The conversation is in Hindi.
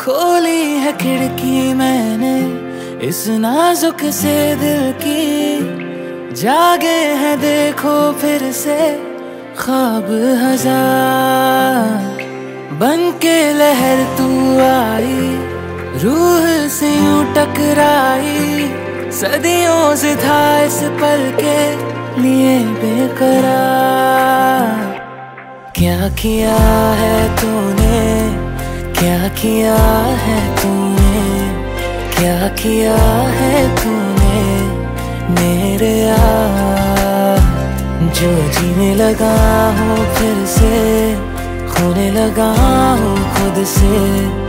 खोली है खिड़की मैंने इस नाजुक से दिल की, जागे हैं देखो फिर से ख्वाब हजार। बन के लहर तू आई, रूह से यूं टकराई, सदियों से था इस पल के लिए बेकरार। क्या किया है तूने, क्या किया है तूने, क्या किया है तूने मेरे यार। जो जीने लगा हूँ फिर से, खोने लगा हूँ खुद से।